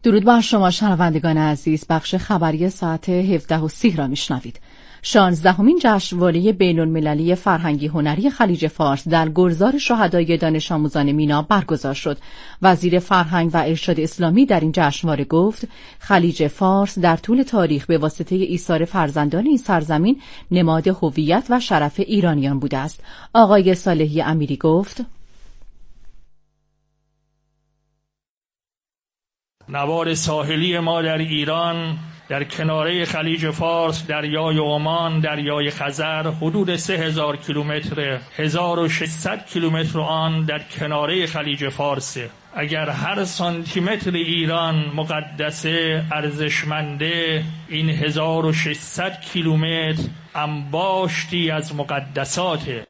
درود بر شما شنوندگان عزیز. بخش خبری ساعت 17:30 را میشنوید. 16مین جشنواره بین‌المللی فرهنگی هنری خلیج فارس در گلزار شهدای دانش آموزان مینا برگزار شد. وزیر فرهنگ و ارشاد اسلامی در این جشنواره گفت خلیج فارس در طول تاریخ به واسطه ایثار فرزندان این سرزمین نماد هویت و شرف ایرانیان بوده است. آقای صالحی امیری گفت نوار ساحلی ما در ایران در کناره خلیج فارس، دریای عمان، دریای خزر حدود 3000 کیلومتر، 1600 کیلومتر آن در کناره خلیج فارسه. اگر هر سانتیمتر ایران مقدسه، ارزشمنده، این 1600 کیلومتر انباشتی از مقدساته.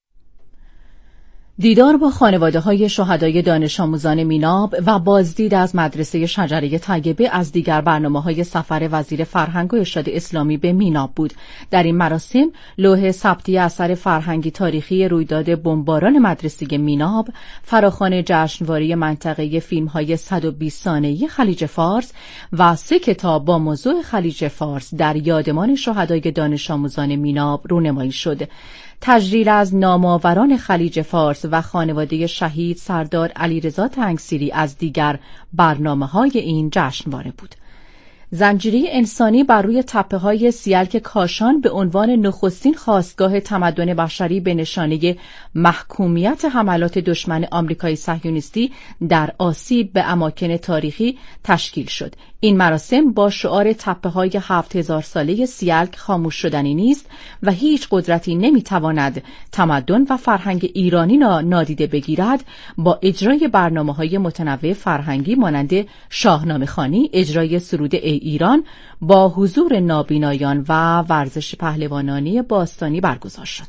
دیدار با خانواده‌های شهدای دانش آموزان میناب و بازدید از مدرسه شجره طیبه از دیگر برنامه‌های سفر وزیر فرهنگ و ارشاد اسلامی به میناب بود. در این مراسم لوح ثبتی اثر فرهنگی تاریخی رویداد بمباران مدرسه میناب، فراخوان جشنواره منطقه فیلم‌های 120 ثانیه‌ای خلیج فارس و 3 کتاب با موضوع خلیج فارس در یادمان شهدای دانش آموزان میناب رونمایی شد. تجلیل از نامآوران خلیج فارس و خانواده شهید سردار علیرضا تنگسیری از دیگر برنامه‌های این جشنواره بود. زنجیره انسانی بر روی تپه‌های سیلک کاشان به عنوان نخستین خاستگاه تمدن بشری به نشانه محکومیت حملات دشمن آمریکای صهیونیستی در آسیب به اماکن تاریخی تشکیل شد. این مراسم با شعار تپه‌های 7000 ساله سیلک خاموش شدنی نیست و هیچ قدرتی نمیتواند تمدن و فرهنگ ایرانی را نادیده بگیرد، با اجرای برنامه‌های متنوع فرهنگی مانند شاهنامه‌خوانی، اجرای سرود ای ایران با حضور نابینایان و ورزش پهلوانانی باستانی برگزار شد.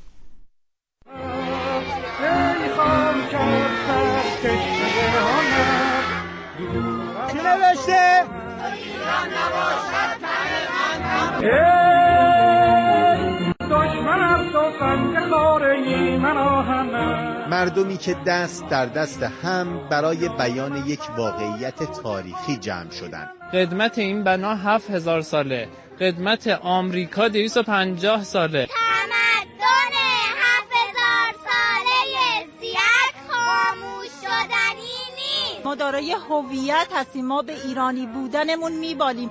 مردمی که دست در دست هم برای بیان یک واقعیت تاریخی جمع شدند. قدمت این بنا 7000 ساله، قدمت آمریکا 250 ساله. تمدن 7000 ساله سیلک خاموش شدنی نیست. ما دارای هویت هستیم، ما به ایرانی بودنمون میبالیم.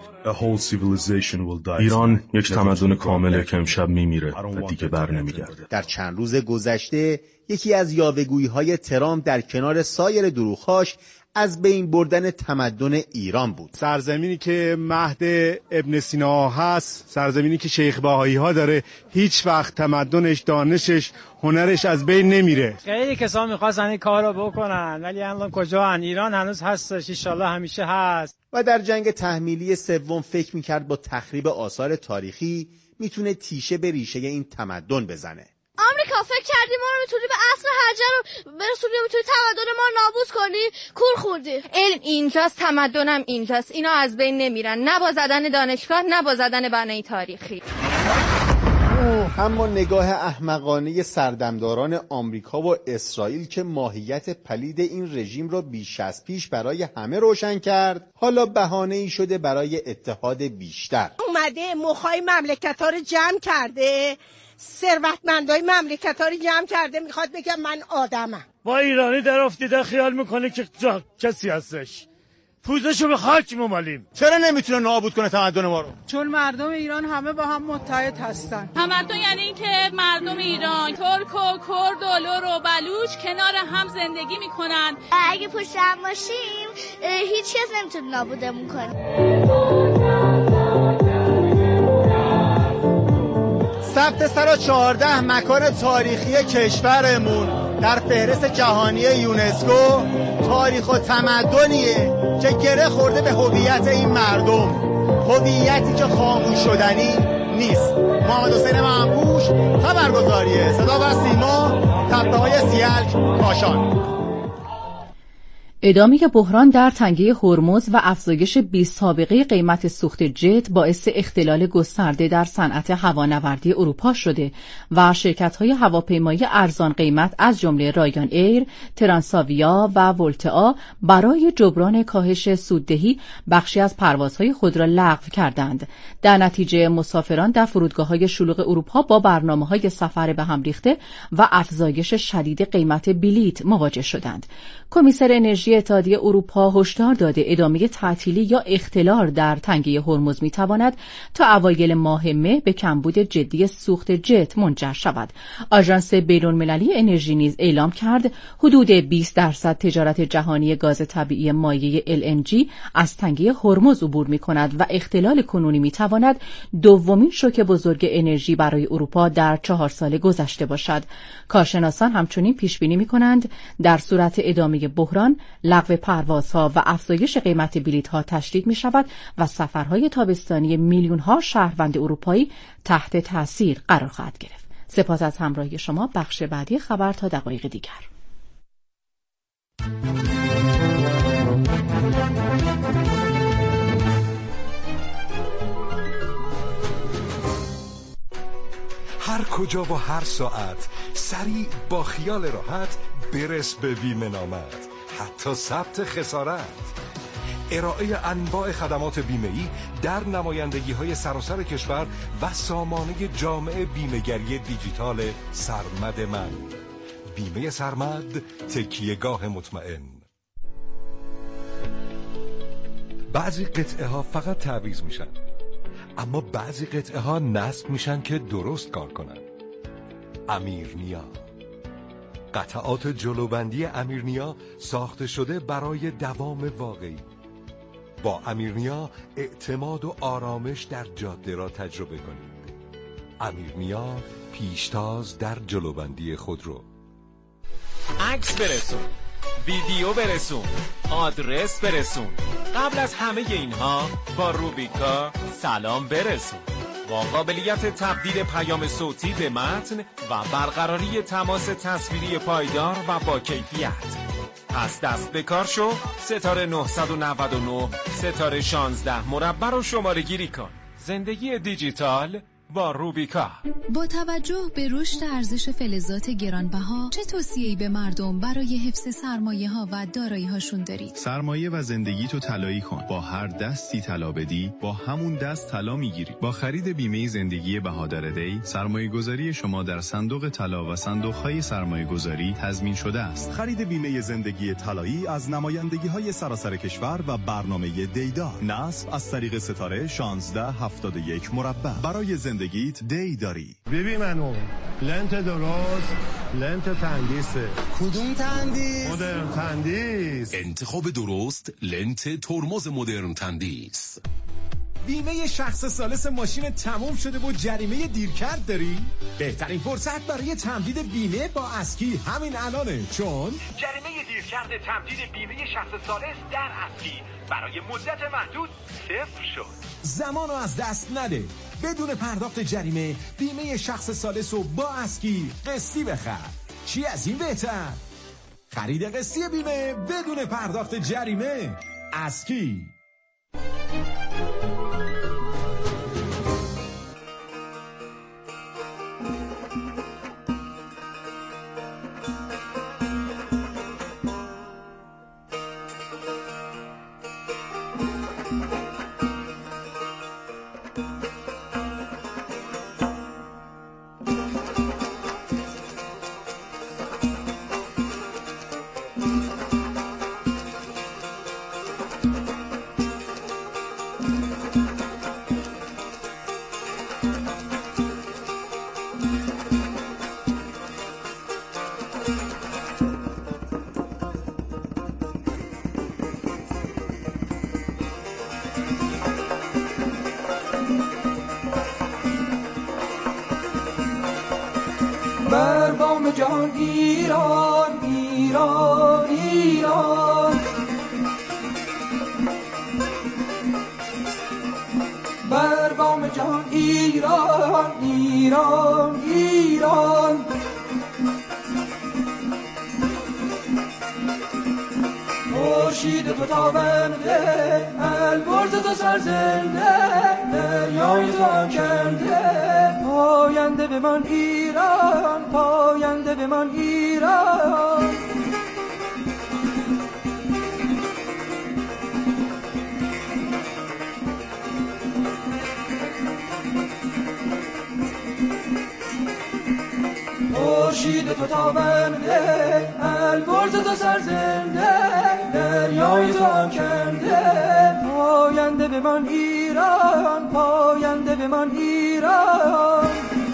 ایران یک تمدن کامله که امشب میمیره و دیگه بر نمیگرده. در چند روز گذشته یکی از یاوه‌گویی‌های ترامپ در کنار سایر دروغ‌هاش از بین بردن تمدن ایران بود. سرزمینی که مهد ابن سینا هست، سرزمینی که شیخ بهایی ها داره، هیچ وقت تمدنش، دانشش، هنرش از بین نمیره. خیلی کسا میخواستن این کار رو بکنن ولی الان کجا هن؟ ایران هنوز هستش، انشالله همیشه هست. و در جنگ تحمیلی سوم فکر میکرد با تخریب آثار تاریخی میتونه تیشه به ریشه این تمدن بزنه. آمریکا فکر کردی ما رو میتونی به عصر حجر رو برسونی، میتونی تمدن ما رو نابود کنی؟ کور خوردی. علم اینجاست، تمدنم اینجاست. اینا از بین نمیرن، نه با زدن دانشگاه نه با زدن بنای تاریخی. اما نگاه احمقانه سردمداران آمریکا و اسرائیل که ماهیت پلید این رژیم را بیش از پیش برای همه روشن کرد، حالا بهانه‌ای شده برای اتحاد بیشتر. اومده مخای مملکت‌ها رو جمع کرده، ثروتمندای مملکت‌ها رو جمع کرده، میخواد بگم من آدمم. با ایرانی در افتیده خیال میکنه که کسی هستش، پوزشو به خاک ممالیم. چرا نمیتونه نابود کنه تمدن ما رو؟ چون مردم ایران همه با هم متحد هستن. تمدن یعنی این که مردم ایران، ترک و کرد و لور و بلوچ کنار هم زندگی میکنن. اگه پشت هم باشیم هیچ کس نمیتونه نابودمون کنه. ثبت 114 مکان تاریخی کشورمون در فهرست جهانی یونسکو تاریخ و تمدنیه که گره خورده به هویت این مردم، هویتی که خاموش شدنی نیست. محمد حسین منقوش، خبرگزاری صدا و سیما، تپه‌های سیلک کاشان. ادامه بحران در تنگه هرمز و افزایش بی‌سابقه قیمت سوخت جت باعث اختلال گسترده در صنعت هوانوردی اروپا شده و شرکت‌های هواپیمایی ارزان قیمت از جمله رایان ایر، ترانساویا و ولتا برای جبران کاهش سوددهی بخشی از پروازهای خود را لغو کردند. در نتیجه مسافران در فرودگاه‌های شلوغ اروپا با برنامه‌های سفر به هم ریخته و افزایش شدید قیمت بلیط مواجه شدند. کمیسر انرژی اتحادیه اروپا هشدار داده ادامه تعطیلی یا اختلال در تنگه هرمز میتواند تا اوایل ماه مه به کمبود جدی سوخت جت منجر شود. آژانس بین‌المللی انرژی نیز اعلام کرد حدود 20% تجارت جهانی گاز طبیعی مایع LNG از تنگه هرمز عبور میکند و اختلال کنونی میتواند دومین شوک بزرگ انرژی برای اروپا در 4 سال گذشته باشد. کارشناسان همچنین پیش بینی میکنند در صورت ادامه بحران لغو پروازها و افزایش قیمت بلیط‌ها تشدید می‌شود و سفرهای تابستانی میلیون‌ها شهروند اروپایی تحت تاثیر قرار خواهد گرفت. سپاس از همراهی شما. بخش بعدی خبر تا دقایق دیگر. هر کجا و هر ساعت سریع با خیال راحت برس به بیمه نامت، حتی ثبت خسارت. ارائه انواع خدمات بیمه‌ای در نمایندگی‌های سراسر کشور و سامانه جامع بیمه‌گری دیجیتال سرمد من. بیمه سرمد، تکیه‌گاه مطمئن. بعضی قطعه ها فقط تعویض میشن، اما بعضی قطعه ها نصب میشن که درست کار کنن. امیرنیا، قطعات جلوبندی امیرنیا ساخته شده برای دوام واقعی. با امیرنیا اعتماد و آرامش در جاده را تجربه کنید. امیرنیا، پیشتاز در جلوبندی خودرو. عکس برسون، ویدیو برسون، آدرس برسون. قبل از همه اینها با روبیکا سلام برسون. با قابلیت تبدیل پیام صوتی به متن و برقراری تماس تصویری پایدار و با کیفیت. پس دست به کار شو. ستاره 999 ستاره 16 مربع رو شماره گیری کن. زندگی دیجیتال با روبیکا. با توجه به رشد ارزش فلزات گرانبها چه توصیه‌ای به مردم برای حفظ سرمایه‌ها و دارایی‌هاشون دارید؟ سرمایه و زندگی تو طلایی کن. با هر دستی طلا بدی با همون دست طلا میگیری. با خرید بیمه زندگی بهادر دی سرمایه‌گذاری شما در صندوق طلا و صندوق‌های سرمایه‌گذاری تضمین شده است. خرید بیمه زندگی طلایی از نمایندگی‌های سراسر کشور و برنامه دیدار. نصب از طریق ستاره 1671 مربع. برای زندگیت دی داری. ببین منو لنت درست، لنت تندیسه. کدوم تندیس؟ مدرن تندیس. انتخاب درست لنت ترمز مدرن تندیس. بیمه شخص ثالث ماشین تموم شده و جریمه دیرکرد داری؟ بهترین فرصت برای تمدید بیمه با اسکی همین الانه، چون جریمه دیرکرد تمدید بیمه شخص ثالث در اسکی برای مدت محدود صفر شد. زمانو از دست نده. بدون پرداخت جریمه بیمه شخص ثالث رو با اسکی قسطی بخر. چی از این بهتر؟ خرید قسطی بیمه بدون پرداخت جریمه. اسکی. بر بام جهان ایران ایران ایران، بر بام جهان ایران ایران ایران. خورشید تو تابنده البرز تو سرزنده دریای تو آکنده پاینده به من ایران پاینده به من ایران خورشید تو تابنده البرز تو سرزنده دریای تو آکنده پاینده به من ایران پاینده به من ایران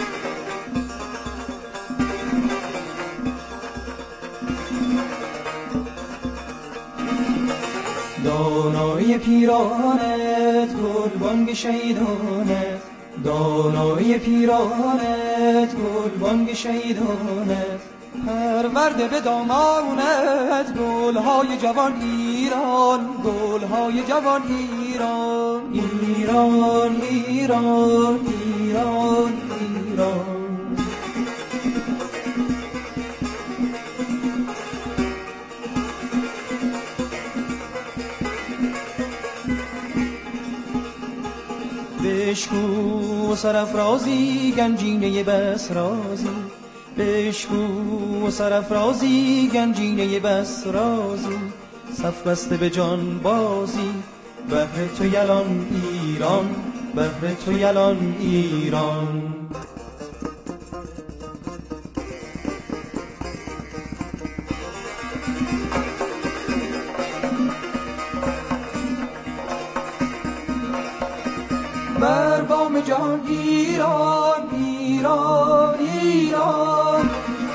دانای پیرانت گلبانگ شیدانت دانای پیرانت گلبانگ شیدانت پرورده به دامانت گلهای جوان ایران گلهای جوان ایران ایران ایران ایران ایران بشکو سرافرازی گنجینه بسرازی بشکو سرافرازی گنجینه بسرازی صف بسته به جان بازی بهر تو یلان ایران بهر تو یلان ایران بر بام جهان ایران ایران ایران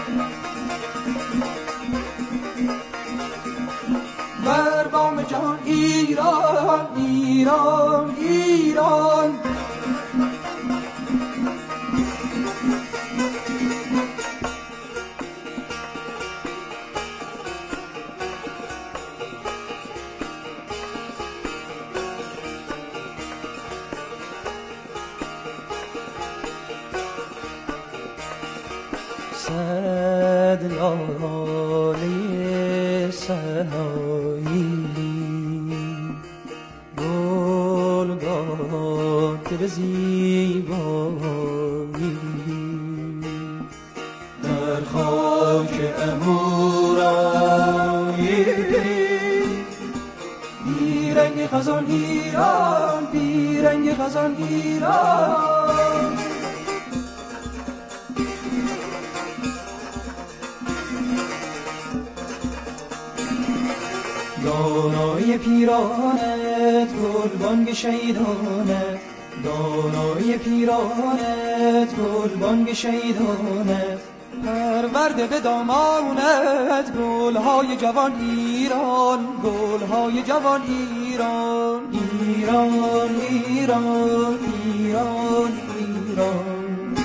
بر بام جهان ایران ایران ایران صد لاله سنایی گل گاته به زیبایی در خاک امورایی بیرنگ خزان ایران بیرنگ خزان ایران دانای پیرانت گلبانگ شیدانت دانای پیرانت گلبانگ شیدانت پرورده به دامانت گلهای جوان ایران گلهای جوان ایران ایران ایران ایران ایران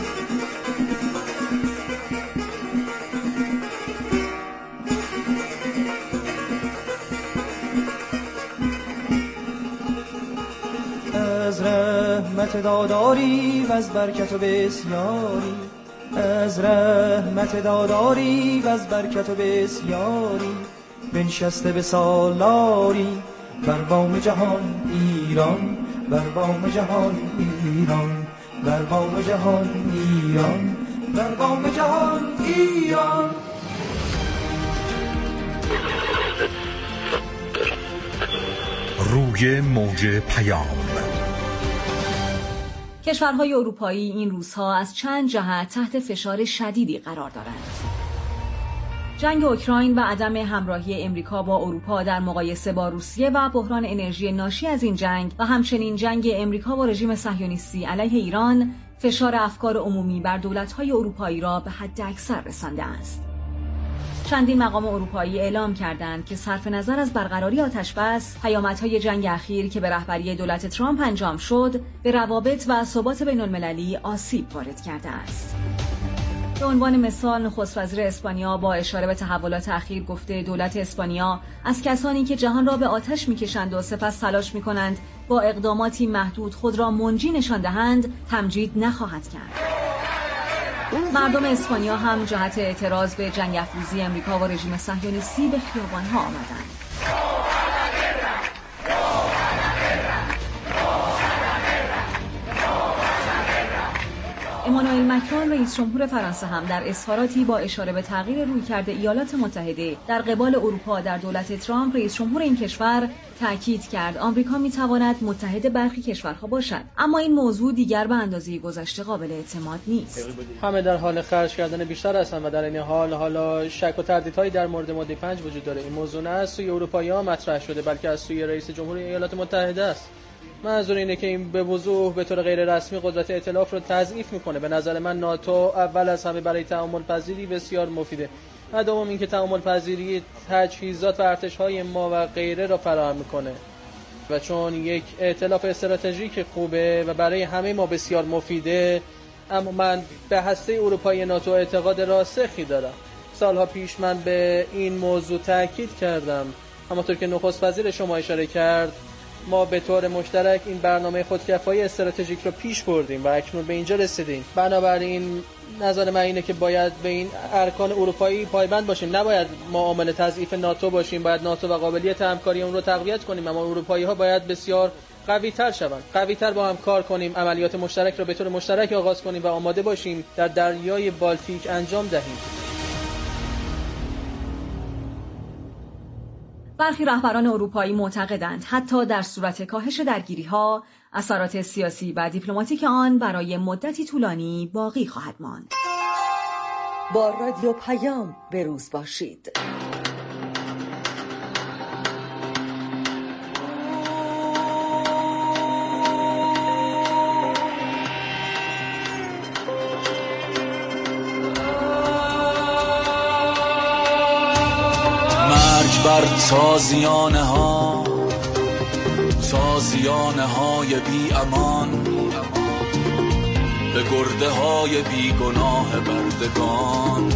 از رحمت داداری و از برکت و بسیاری از رحمت داداری و از برکت و بسیاری بنشسته به سالاری بر بام جهان ایران بر بام جهان ایران بر بام جهان ایران بر بام جهان ایران روی موج پیام کشورهای اروپایی این روزها از چند جهت تحت فشار شدیدی قرار دارند. جنگ اوکراین و عدم همراهی امریکا با اروپا در مقایسه با روسیه و بحران انرژی ناشی از این جنگ و همچنین جنگ امریکا با رژیم صهیونیستی علیه ایران فشار افکار عمومی بر دولت‌های اروپایی را به حد اکثر رسانده است. چندین مقام اروپایی اعلام کردند که صرف نظر از برقراری آتش‌بس، پیامدهای جنگ اخیر که به رهبری دولت ترامپ انجام شد، به روابط و ثبات بین‌المللی آسیب وارد کرده است. به عنوان مثال نخست وزیر اسپانیا با اشاره به تحولات اخیر گفته دولت اسپانیا از کسانی که جهان را به آتش می‌کشند و سپس تلاش می‌کنند با اقداماتی محدود خود را منجی نشان دهند تمجید نخواهد کرد. مردم اسپانیا هم جهت اعتراض به جنگ افروزی امریکا و رژیم صهیونیستی به خیابان‌ها آمدند. امانوئل مکرون رئیس جمهور فرانسه هم در اظهاراتی با اشاره به تغییر رویکرد ایالات متحده در قبال اروپا در دولت ترامپ رئیس جمهور این کشور تاکید کرد آمریکا میتواند متحد برخی کشورها باشد، اما این موضوع دیگر به اندازه گذشته قابل اعتماد نیست. همه در حال خرج کردن بیشتر هستند و در این حال حالا شک و تردیدهایی در مورد ماده 5 وجود داره. این موضوع نه از سوی اروپایی‌ها مطرح شده بلکه از سوی رئیس جمهور ایالات متحده است. منظور اینه که این به وضوح به طور غیر رسمی قدرت ائتلاف رو تضعیف میکنه. به نظر من ناتو اول از همه برای تعامل پذیری بسیار مفیده و دوم اینکه تعامل پذیری تجهیزات و ارتش‌های ما و غیره را فراهم میکنه و چون یک ائتلاف استراتژیک خوبه و برای همه ما بسیار مفیده. اما من به هسته اروپایی ناتو اعتقاد راسخی دارم. سالها پیش من به این موضوع تاکید کردم. همونطور که نخست وزیر شما اشاره کرد، ما به طور مشترک این برنامه خودکفایی استراتژیک رو پیش بردیم و اکنون به اینجا رسیدیم. بنابراین نظر من اینه که باید به این ارکان اروپایی پایبند باشیم، نباید ما عامل تضعیف ناتو باشیم. باید ناتو و قابلیت همکاری اون رو تقویت کنیم، اما اروپایی‌ها باید بسیار قوی‌تر شوند، قوی‌تر با هم کار کنیم، عملیات مشترک رو به طور مشترک آغاز کنیم و آماده باشیم در دریای بالتیک انجام دهیم. برخی رهبران اروپایی معتقدند حتی در صورت کاهش درگیری‌ها، اثرات سیاسی و دیپلماتیک آن برای مدتی طولانی باقی خواهد ماند. با رادیو پیام به روز باشید. بر تازیانه های بی امان، به گرده های بی گناه بردگان.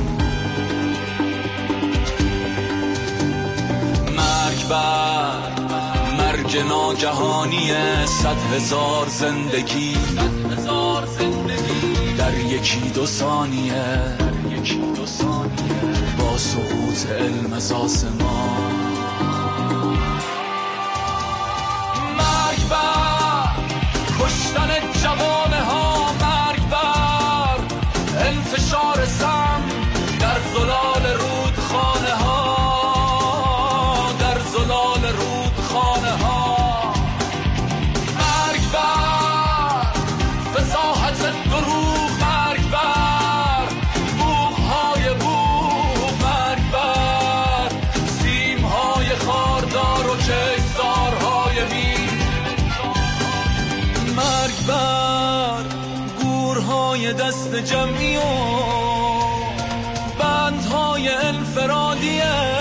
مرگ ناگهانی 100,000 زندگی در یکی دو ثانیه با سقوط علم از آسمان. مرگ بر کشتن جوانه ها، مرگ بر انتشار سم در زلال رودخانه ها، در زلال رودخانه ها. مرگ بر فصاحت دروغ، مرگ بر بوغ‌های بوغ، مرگ بر سیم‌های خاردار و کشتزارهای بین، مرگ بر گورهای دست جمعی و بندهای انفرادی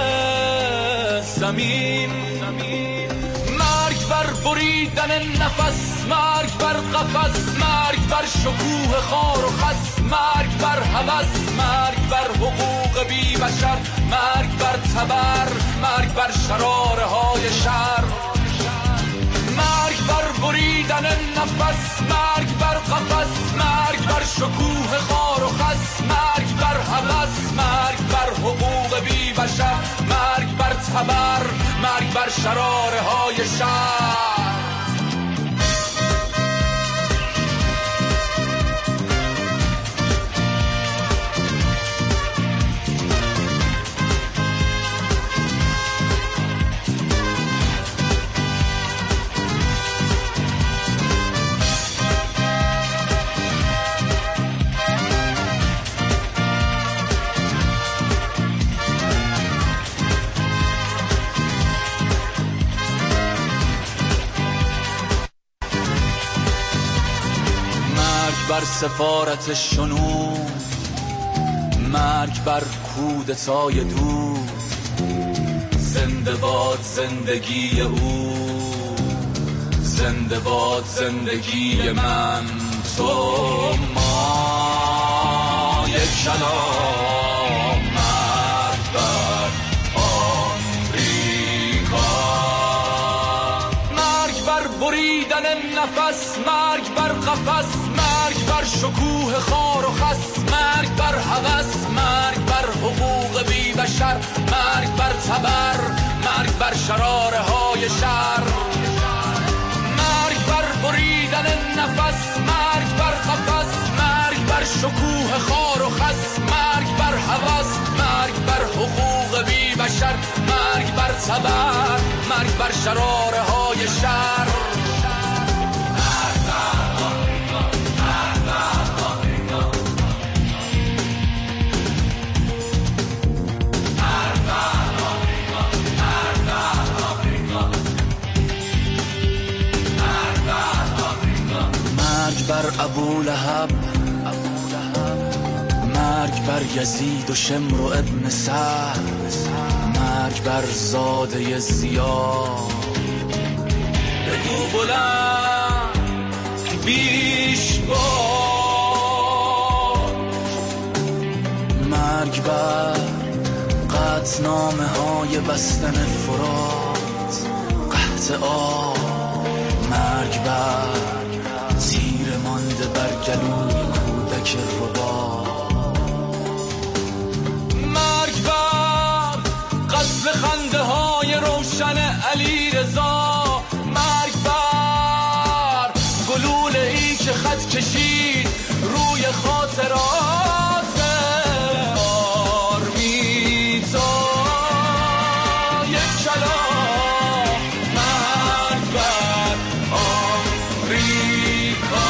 زمین. مرگ بر بریدن نفس، مرگ بر قفس، مرگ بر شکوه خار و خس، مرگ بر هوس، مرگ بر حقوق بی بشر، مرگ بر تبر، مرگ بر شراره های شر. مرگ بر بریدن نفس، مرگ بر قفس، مرگ بر شکوه خار و خس، مرگ بر هوس، مرگ بر حقوق بی بشر، مرگ بر تبر، مرگ بر شراره های شر. بر سفارت شنو، مرگ بر کودتای دور، زنده باد زندگی او، زنده باد زندگی من، تو، ما. یک کلام مرگ بر آمریکا، مرگ بر بریدن نفس، مرگ بر قفس، مرگ بر شکوه خار و خس، مرگ بر هوس، مرگ بر حقوق بی بشر، مرگ بر تبر، مرگ بر شراره های شر. مرگ بر بریدن نفس، مرگ بر قفس، مرگ بر بر شکوه خار و خس، مرگ بر هوس، مرگ بر حقوق بی بشر، مرگ بر تبر، مرگ بر شراره های شر. مرگ بر ابولهب، مرگ بر یزید و شمر و ابن سعد، مرگ بر زاده زیاد. بگو بلند بیش باد، مرگ بر قطعنامه های بستن فرات، قحط آب، مرگ بر تیر مانده بر گلوی کودک ربا، مرگ بر قتل خنده های روشن علی رضا، مرگ بر گلوله ای که خط کشید روی خاطرات آرمیتا. یک کلام مرگ بر آمریکا.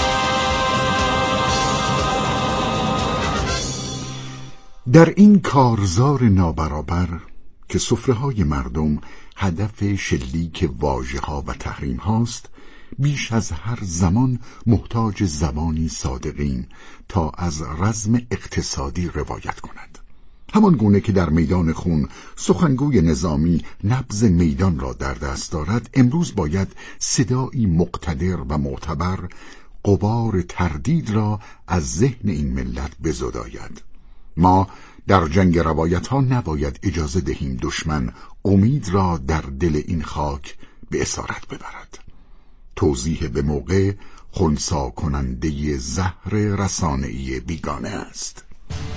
در این کارزار نابرابر که سفره‌های مردم هدف شلیک واژه‌ها و تحریم هاست، بیش از هر زمان محتاج زبانی صادقین تا از رزم اقتصادی روایت کند. همان گونه که در میدان خون سخنگوی نظامی نبض میدان را در دست دارد، امروز باید صدایی مقتدر و معتبر غبار تردید را از ذهن این ملت بزداید. ما در جنگ روایت ها نباید اجازه دهیم دشمن امید را در دل این خاک به اسارت ببرد. توضیح به موقع خنثی کننده زهر رسانه‌ای بیگانه است.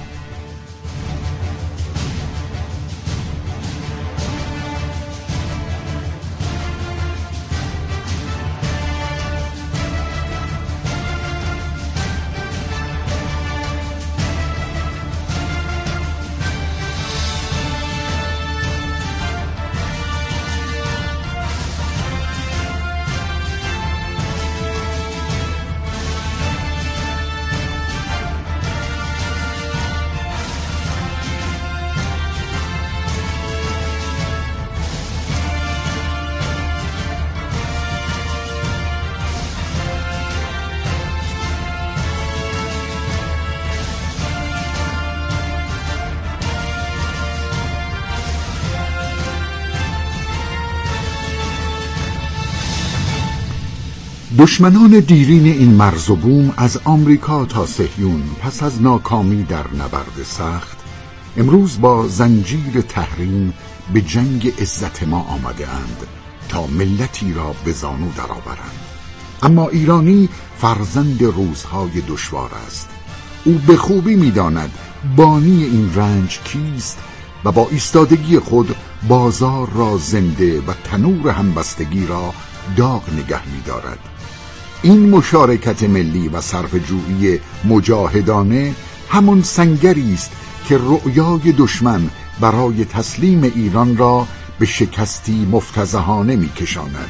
دشمنان دیرین این مرز و بوم از آمریکا تا صهیون پس از ناکامی در نبرد سخت امروز با زنجیر تحریم به جنگ عزت ما آمده اند تا ملتی را به زانو درآورند. اما ایرانی فرزند روزهای دشوار است. او به خوبی می‌داند بانی این رنج کیست و با ایستادگی خود بازار را زنده و تنور همبستگی را داغ نگه می‌دارد. این مشارکت ملی و صرفه‌جویی مجاهدانه همان سنگری است که رؤیای دشمن برای تسلیم ایران را به شکستی مفتضحانه می‌کشاند.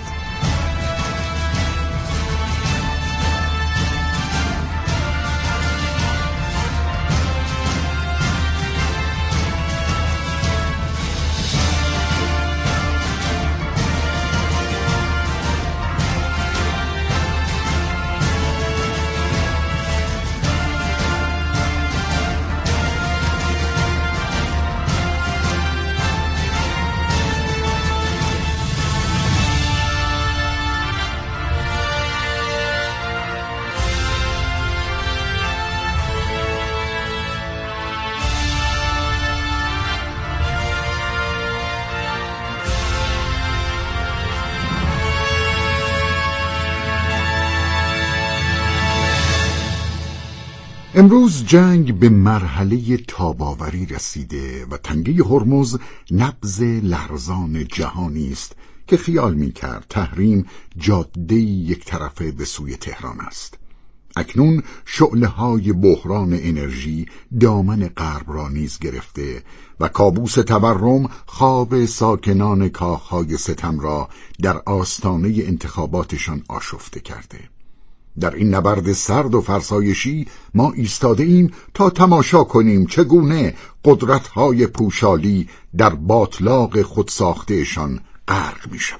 امروز جنگ به مرحله تاباوری رسیده و تنگه هرمز نبض لرزان جهانی است که خیال می‌کرد تحریم جاده یک طرفه به سوی تهران است. اکنون شعله‌های بحران انرژی دامن غرب را نیز گرفته و کابوس تورم خواب ساکنان کاخهای ستم را در آستانه انتخاباتشان آشفته کرده. در این نبرد سرد و فرسایشی ما ایستاده ایم تا تماشا کنیم چگونه قدرت‌های پوشالی در باطلاق خودساخته‌شان غرق می‌شوند.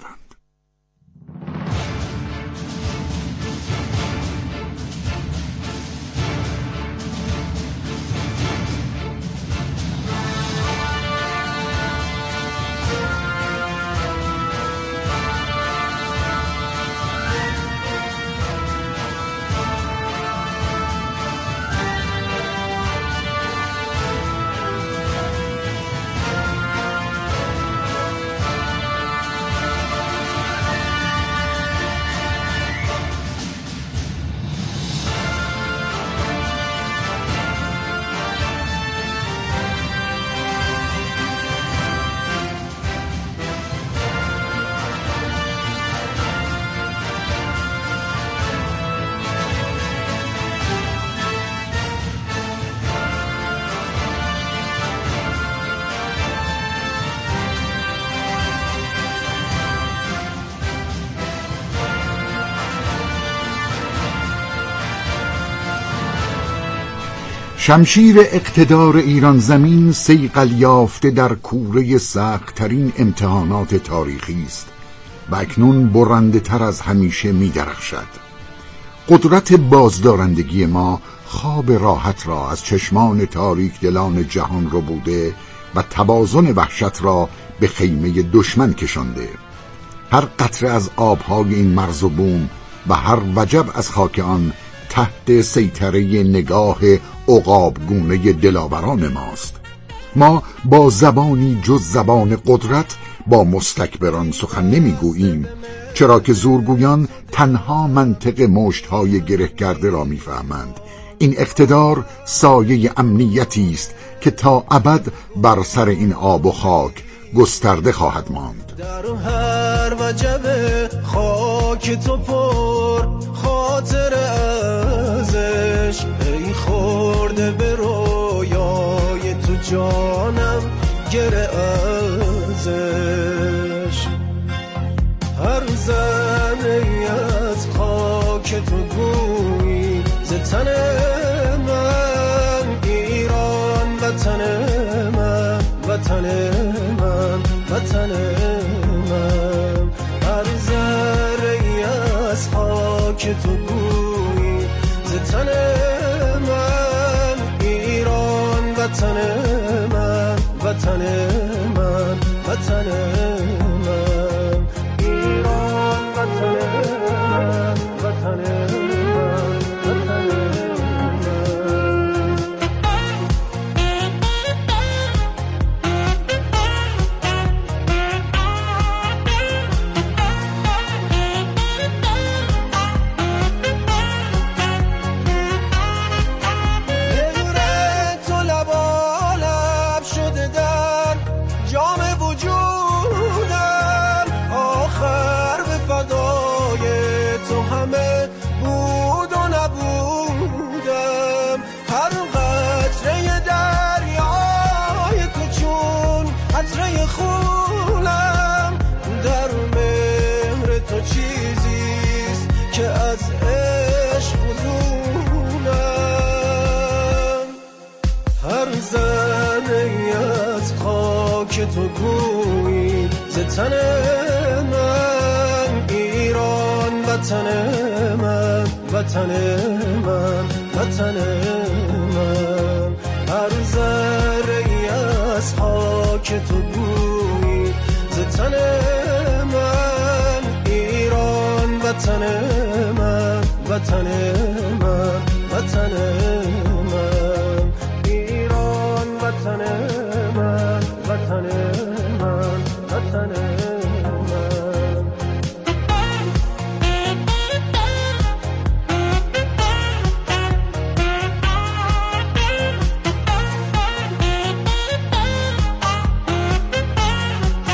شمشیر اقتدار ایران زمین صیقل یافته در کوره سخت‌ترین امتحانات تاریخی است و اکنون برنده تر از همیشه می درخشد. قدرت بازدارندگی ما خواب راحت را از چشمان تاریک دلان جهان رو بوده و توازن وحشت را به خیمه دشمن کشانده. هر قطره از آبهای این مرز و بوم و هر وجب از خاک آن تحت سیطره نگاه عقابگونه دلاوران ماست. ما با زبانی جز زبان قدرت با مستکبران سخن نمیگوییم، چرا که زورگویان تنها منطق مشت‌های گره کرده را میفهمند. این اقتدار سایه امنیتی است که تا ابد بر سر این آب و خاک گسترده خواهد ماند. در هر وجب خاک تو پر خاطر ازش، ای خورده به رویای تو جانم گره ازش. هر زنی از خاک تو گویی ز تن من، ایران وطن من، وطن من، وطن من. هر ذره‌ای از خاک تو گویی ز تن من، ایران وطن من، وطن من، وطن من. ایران وطن من، وطن من، وطن من. تو گویی ز تن من، ایران وطن من، وطن من، وطن من. هر ذره‌ای از خاک تو گویی ز تن من، ایران وطن من، وطن من، وطن من. ایران وطن من، وطن من، وطن